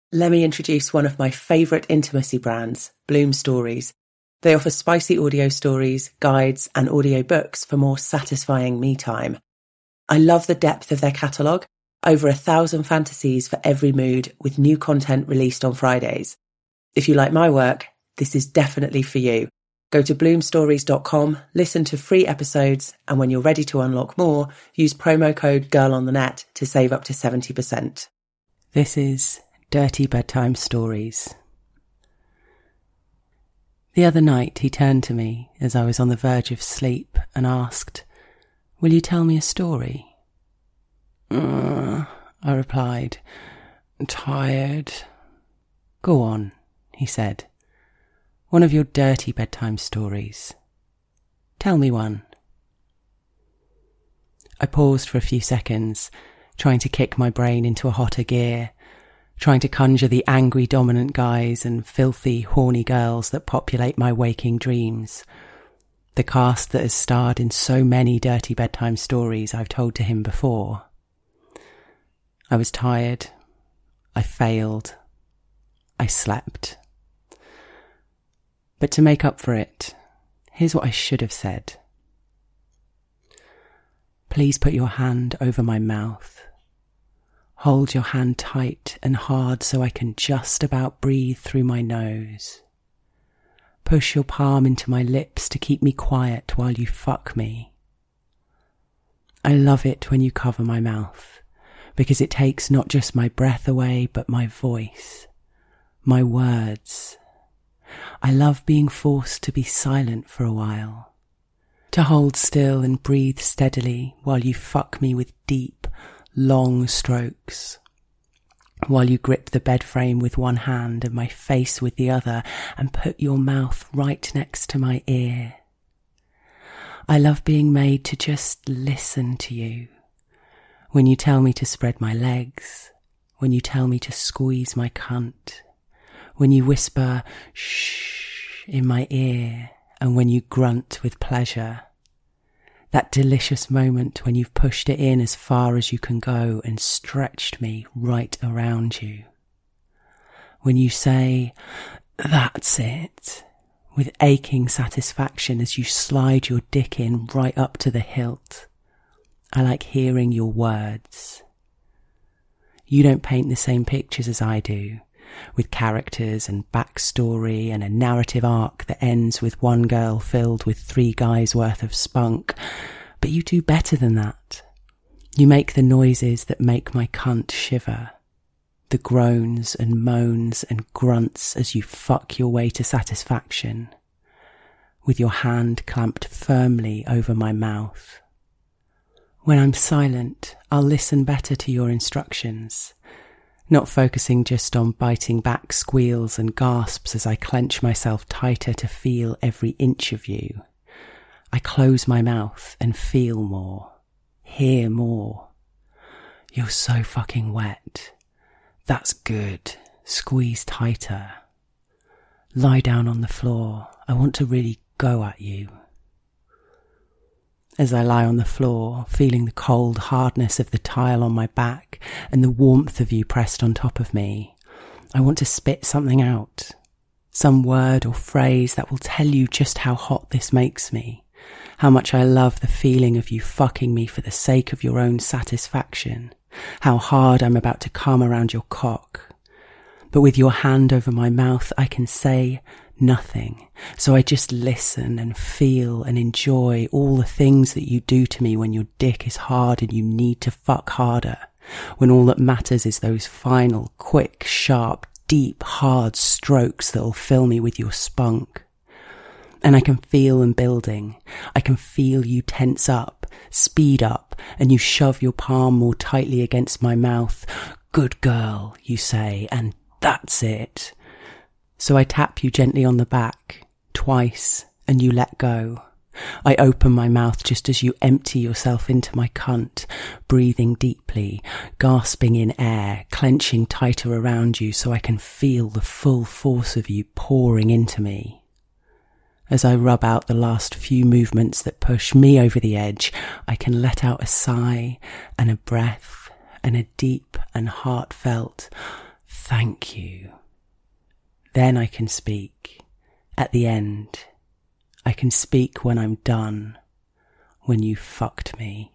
Let me introduce one of my favourite intimacy brands, Bloom Stories. They offer spicy audio stories, guides, and audio books for more satisfying me time. I love the depth of their catalogue, over 1,000 fantasies for every mood, with new content released on Fridays. If you like my work, this is definitely for you. Go to bloomstories.com, listen to free episodes, and when you're ready to unlock more, use promo code GIRLONTHENET to save up to 70%. This is Dirty Bedtime Stories. The other night he turned to me as I was on the verge of sleep and asked, "Will you tell me a story?" I replied, "Tired." "Go on," he said. "One of your dirty bedtime stories. Tell me one." I paused for a few seconds, trying to kick my brain into a hotter gear, trying to conjure the angry dominant guys and filthy, horny girls that populate my waking dreams. The cast that has starred in so many dirty bedtime stories I've told to him before. I was tired. I failed. I slept. But to make up for it, here's what I should have said. Please put your hand over my mouth. Hold your hand tight and hard so I can just about breathe through my nose. Push your palm into my lips to keep me quiet while you fuck me. I love it when you cover my mouth, because it takes not just my breath away, but my voice, my words. I love being forced to be silent for a while, to hold still and breathe steadily while you fuck me with deep, long strokes, while you grip the bed frame with one hand and my face with the other and put your mouth right next to my ear. I love being made to just listen to you. When you tell me to spread my legs, when you tell me to squeeze my cunt, when you whisper shh in my ear, and when you grunt with pleasure. That delicious moment when you've pushed it in as far as you can go and stretched me right around you. When you say, "That's it," with aching satisfaction as you slide your dick in right up to the hilt. I like hearing your words. You don't paint the same pictures as I do, with characters and backstory and a narrative arc that ends with one girl filled with 3 guys worth of spunk. But you do better than that. You make the noises that make my cunt shiver. The groans and moans and grunts as you fuck your way to satisfaction, with your hand clamped firmly over my mouth. When I'm silent, I'll listen better to your instructions, not focusing just on biting back squeals and gasps as I clench myself tighter to feel every inch of you. I close my mouth and feel more, hear more. You're so fucking wet. That's good. Squeeze tighter. Lie down on the floor. I want to really go at you. As I lie on the floor, feeling the cold hardness of the tile on my back and the warmth of you pressed on top of me, I want to spit something out. Some word or phrase that will tell you just how hot this makes me, how much I love the feeling of you fucking me for the sake of your own satisfaction, how hard I'm about to come around your cock. But with your hand over my mouth, I can say nothing, so I just listen and feel and enjoy all the things that you do to me when your dick is hard and you need to fuck harder, when all that matters is those final, quick, sharp, deep, hard strokes that'll fill me with your spunk. And I can feel them building. I can feel you tense up, speed up, and you shove your palm more tightly against my mouth. "Good girl," you say, and that's it. So I tap you gently on the back, twice, and you let go. I open my mouth just as you empty yourself into my cunt, breathing deeply, gasping in air, clenching tighter around you so I can feel the full force of you pouring into me. As I rub out the last few movements that push me over the edge, I can let out a sigh and a breath and a deep and heartfelt Thank you. Then I can speak. At the end. I can speak when I'm done. When you fucked me.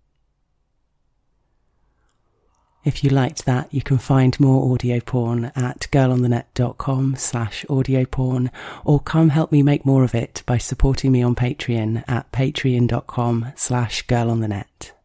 If you liked that, you can find more audio porn at girlonthenet.com/audioporn, or come help me make more of it by supporting me on Patreon at patreon.com/girlonthenet.